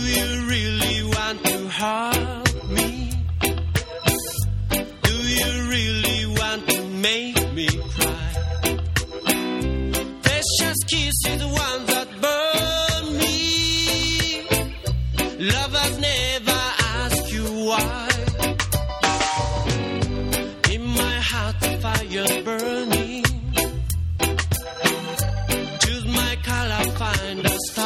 you really want to hurt me? Do you really want to make me cry? Precious kiss is the one that burn me. Lovers never ask you why. In my heart the fire's burning. Choose my color, find a star.